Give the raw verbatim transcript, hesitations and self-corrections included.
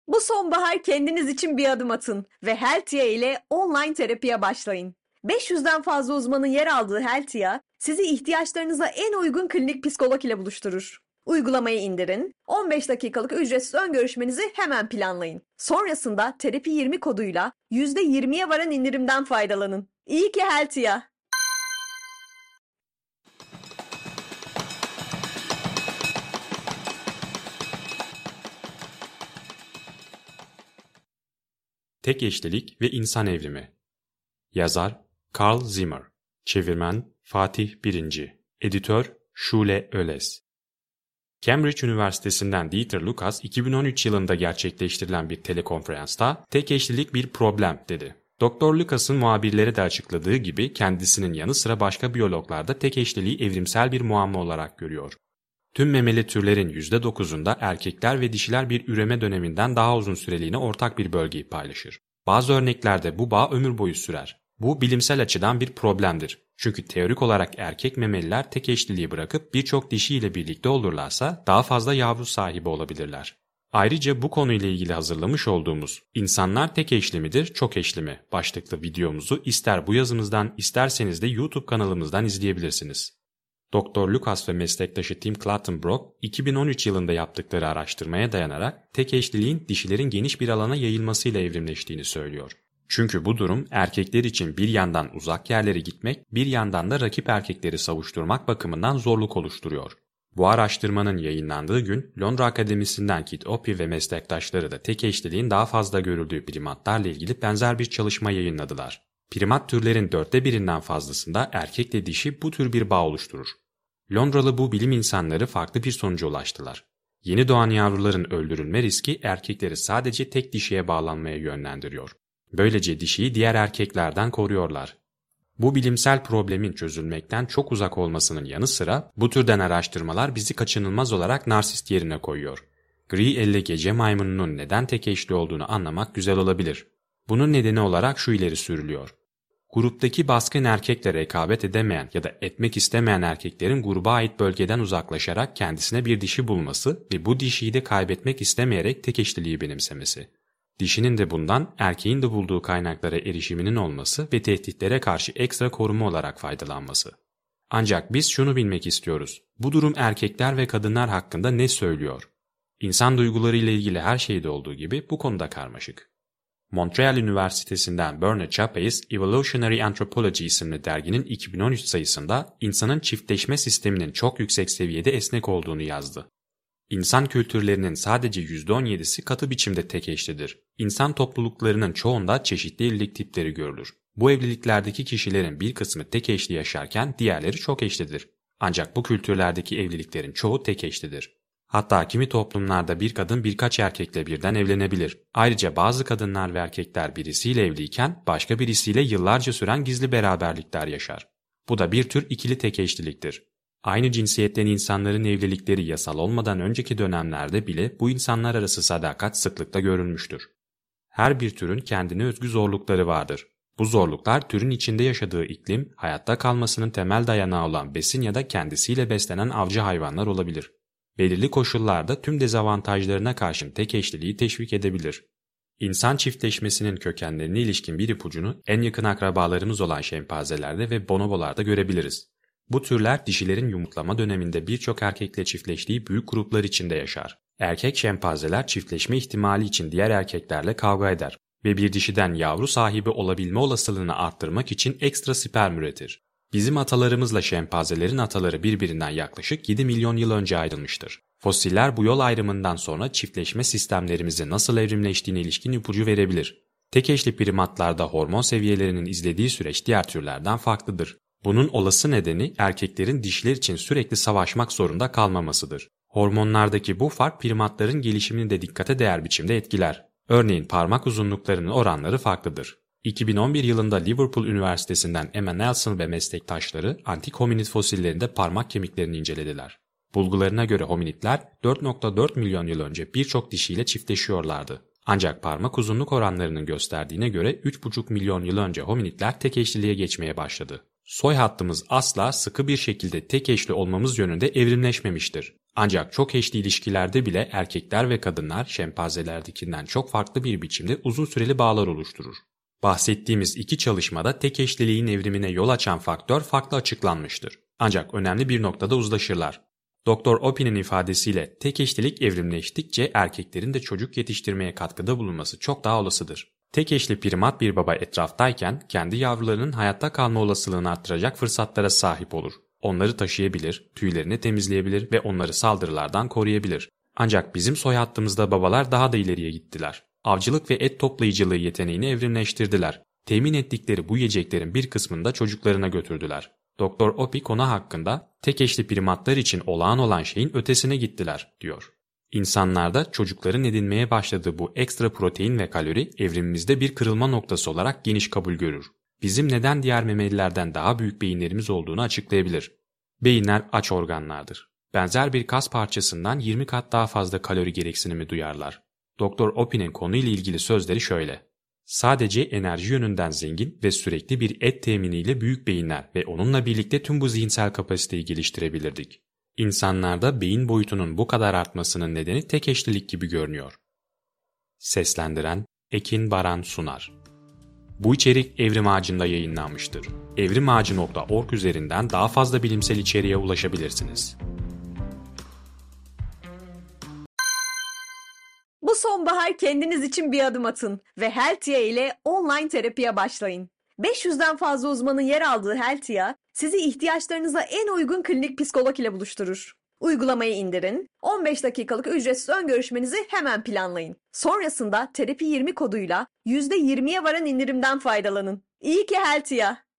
Bu sonbahar kendiniz için bir adım atın ve Heltia ile online terapiye başlayın. beş yüzden fazla uzmanın yer aldığı Heltia, sizi ihtiyaçlarınıza en uygun klinik psikolog ile buluşturur. Uygulamayı indirin, on beş dakikalık ücretsiz ön görüşmenizi hemen planlayın. Sonrasında terapi yirmi koduyla yüzde yirmiye varan indirimden faydalanın. İyi ki Heltia. Tek eşlilik ve insan evrimi. Yazar Carl Zimmer. Çevirmen Fatih Birinci. Editör Şule Öles. Cambridge Üniversitesi'nden Dieter Lucas iki bin on üç yılında gerçekleştirilen bir telekonferansta tek eşlilik bir problem dedi. Doktor Lucas'ın muhabirlere de açıkladığı gibi kendisinin yanı sıra başka biyologlar da tek eşliliği evrimsel bir muamma olarak görüyor. Tüm memeli türlerin yüzde dokuzunda erkekler ve dişiler bir üreme döneminden daha uzun süreliğine ortak bir bölgeyi paylaşır. Bazı örneklerde bu bağ ömür boyu sürer. Bu bilimsel açıdan bir problemdir. Çünkü teorik olarak erkek memeliler tek eşliliği bırakıp birçok dişi ile birlikte olurlarsa daha fazla yavru sahibi olabilirler. Ayrıca bu konuyla ilgili hazırlamış olduğumuz "İnsanlar tek eşli midir, çok eşli mi?" başlıklı videomuzu ister bu yazımızdan isterseniz de YouTube kanalımızdan izleyebilirsiniz. Doktor Lucas ve meslektaşı Tim Clattenburg, iki bin on üç yılında yaptıkları araştırmaya dayanarak tek eşliliğin dişilerin geniş bir alana yayılmasıyla evrimleştiğini söylüyor. Çünkü bu durum erkekler için bir yandan uzak yerlere gitmek, bir yandan da rakip erkekleri savuşturmak bakımından zorluk oluşturuyor. Bu araştırmanın yayınlandığı gün Londra Akademisi'nden Kit Opie ve meslektaşları da tek eşliliğin daha fazla görüldüğü primatlarla ilgili benzer bir çalışma yayınladılar. Primat türlerin dörtte birinden fazlasında erkekle dişi bu tür bir bağ oluşturur. Londralı bu bilim insanları farklı bir sonuca ulaştılar. Yeni doğan yavruların öldürülme riski erkekleri sadece tek dişiye bağlanmaya yönlendiriyor. Böylece dişiyi diğer erkeklerden koruyorlar. Bu bilimsel problemin çözülmekten çok uzak olmasının yanı sıra bu türden araştırmalar bizi kaçınılmaz olarak narsist yerine koyuyor. Gri elli gece maymununun neden tek eşli olduğunu anlamak güzel olabilir. Bunun nedeni olarak şu ileri sürülüyor. Gruptaki baskın erkekle rekabet edemeyen ya da etmek istemeyen erkeklerin gruba ait bölgeden uzaklaşarak kendisine bir dişi bulması ve bu dişiyi de kaybetmek istemeyerek tek eşliliği benimsemesi. Dişinin de bundan erkeğin de bulduğu kaynaklara erişiminin olması ve tehditlere karşı ekstra koruma olarak faydalanması. Ancak biz şunu bilmek istiyoruz. Bu durum erkekler ve kadınlar hakkında ne söylüyor? İnsan duyguları ile ilgili her şeyde olduğu gibi bu konuda karmaşık. Montreal Üniversitesi'nden Bernard Chapais, Evolutionary Anthropology isimli derginin iki bin on üç sayısında insanın çiftleşme sisteminin çok yüksek seviyede esnek olduğunu yazdı. İnsan kültürlerinin sadece yüzde on yedisi katı biçimde tek eşlidir. İnsan topluluklarının çoğunda çeşitli evlilik tipleri görülür. Bu evliliklerdeki kişilerin bir kısmı tek eşli yaşarken diğerleri çok eşlidir. Ancak bu kültürlerdeki evliliklerin çoğu tek eşlidir. Hatta kimi toplumlarda bir kadın birkaç erkekle birden evlenebilir. Ayrıca bazı kadınlar ve erkekler birisiyle evliyken başka birisiyle yıllarca süren gizli beraberlikler yaşar. Bu da bir tür ikili tek eşliliktir. Aynı cinsiyetten insanların evlilikleri yasal olmadan önceki dönemlerde bile bu insanlar arası sadakat sıklıkla görülmüştür. Her bir türün kendine özgü zorlukları vardır. Bu zorluklar türün içinde yaşadığı iklim, hayatta kalmasının temel dayanağı olan besin ya da kendisiyle beslenen avcı hayvanlar olabilir. Belirli koşullarda tüm dezavantajlarına karşın tek eşliliği teşvik edebilir. İnsan çiftleşmesinin kökenlerine ilişkin bir ipucunu en yakın akrabalarımız olan şempanzelerde ve bonobolarda görebiliriz. Bu türler dişilerin yumurtlama döneminde birçok erkekle çiftleştiği büyük gruplar içinde yaşar. Erkek şempanzeler çiftleşme ihtimali için diğer erkeklerle kavga eder ve bir dişiden yavru sahibi olabilme olasılığını arttırmak için ekstra sperm üretir. Bizim atalarımızla şempanzelerin ataları birbirinden yaklaşık yedi milyon yıl önce ayrılmıştır. Fosiller bu yol ayrımından sonra çiftleşme sistemlerimizin nasıl evrimleştiğine ilişkin ipucu verebilir. Tek eşli primatlarda hormon seviyelerinin izlediği süreç diğer türlerden farklıdır. Bunun olası nedeni erkeklerin dişiler için sürekli savaşmak zorunda kalmamasıdır. Hormonlardaki bu fark primatların gelişimini de dikkate değer biçimde etkiler. Örneğin parmak uzunluklarının oranları farklıdır. iki bin on bir yılında Liverpool Üniversitesi'nden Emma Nelson ve meslektaşları antik hominid fosillerinde parmak kemiklerini incelediler. Bulgularına göre hominidler dört nokta dört milyon yıl önce birçok dişiyle çiftleşiyorlardı. Ancak parmak uzunluk oranlarının gösterdiğine göre üç buçuk milyon yıl önce hominidler tek eşliliğe geçmeye başladı. Soy hattımız asla sıkı bir şekilde tek eşli olmamız yönünde evrimleşmemiştir. Ancak çok eşli ilişkilerde bile erkekler ve kadınlar şempanzelerdekinden çok farklı bir biçimde uzun süreli bağlar oluşturur. Bahsettiğimiz iki çalışmada tek eşliliğin evrimine yol açan faktör farklı açıklanmıştır. Ancak önemli bir noktada uzlaşırlar. Doktor Opie'nin ifadesiyle tek eşlilik evrimleştikçe erkeklerin de çocuk yetiştirmeye katkıda bulunması çok daha olasıdır. Tek eşli primat bir baba etraftayken kendi yavrularının hayatta kalma olasılığını arttıracak fırsatlara sahip olur. Onları taşıyabilir, tüylerini temizleyebilir ve onları saldırılardan koruyabilir. Ancak bizim soy hattımızda babalar daha da ileriye gittiler. Avcılık ve et toplayıcılığı yeteneğini evrimleştirdiler. Temin ettikleri bu yiyeceklerin bir kısmını da çocuklarına götürdüler. Doktor Opie konu hakkında tek eşli primatlar için olağan olan şeyin ötesine gittiler, diyor. İnsanlarda çocukların edinmeye başladığı bu ekstra protein ve kalori evrimimizde bir kırılma noktası olarak geniş kabul görür. Bizim neden diğer memelilerden daha büyük beyinlerimiz olduğunu açıklayabilir. Beyinler aç organlardır. Benzer bir kas parçasından yirmi kat daha fazla kalori gereksinimi duyarlar. Doktor Opie'nin konuyla ilgili sözleri şöyle: Sadece enerji yönünden zengin ve sürekli bir et teminiyle büyük beyinler ve onunla birlikte tüm bu zihinsel kapasiteyi geliştirebilirdik. İnsanlarda beyin boyutunun bu kadar artmasının nedeni tek eşlilik gibi görünüyor. Seslendiren Ekin Baran Sunar. Bu içerik Evrim Ağacı'nda yayınlanmıştır. evrimağacı nokta org üzerinden daha fazla bilimsel içeriğe ulaşabilirsiniz. Bu sonbahar kendiniz için bir adım atın ve Heltia ile online terapiye başlayın. beş yüzden fazla uzmanın yer aldığı Heltia, sizi ihtiyaçlarınıza en uygun klinik psikolog ile buluşturur. Uygulamayı indirin, on beş dakikalık ücretsiz ön görüşmenizi hemen planlayın. Sonrasında terapi yirmi koduyla yüzde yirmiye varan indirimden faydalanın. İyi ki Heltia!